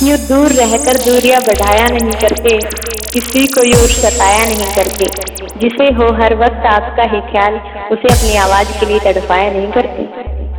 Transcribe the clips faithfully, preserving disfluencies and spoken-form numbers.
यूं दूर रहकर दूरियां बढ़ाया नहीं करते, किसी को यूं सताया नहीं करते। जिसे हो हर वक्त आपका ही ख्याल, उसे अपनी आवाज के लिए तड़पाया नहीं करते।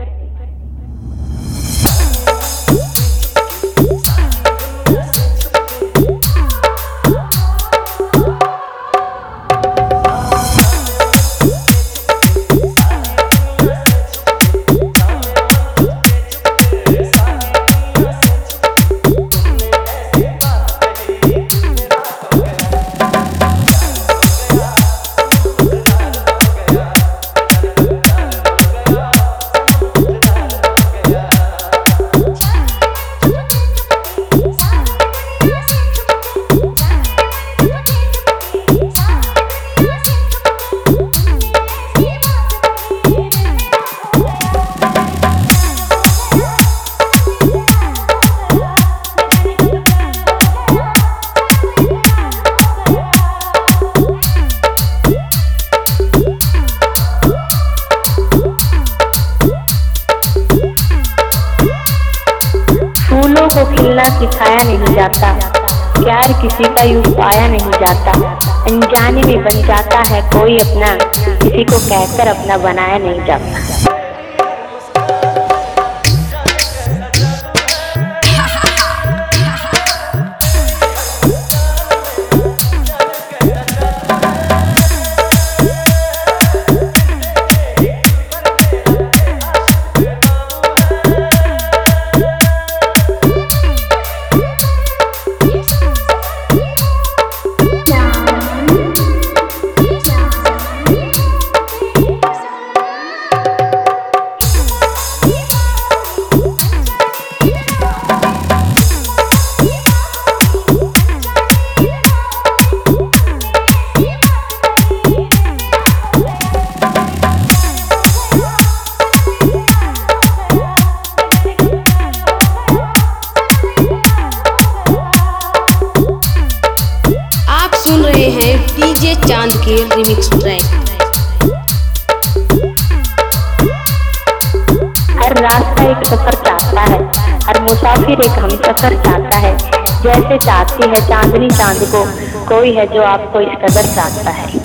फूलों को खिलना सिखाया नहीं जाता, प्यार किसी का यूं पाया नहीं जाता। अनजाने में बन जाता है कोई अपना, किसी को कहकर अपना बनाया नहीं जाता। सुन रहे हैं डीजे चांद के रिमिक्स ट्रैक। हर रास्ता एक सफर चाहता है, हर मुसाफिर एक हम सफर चाहता है। जैसे चाहती है चांदनी चांद को, कोई है जो आपको इस कदर चाहता है।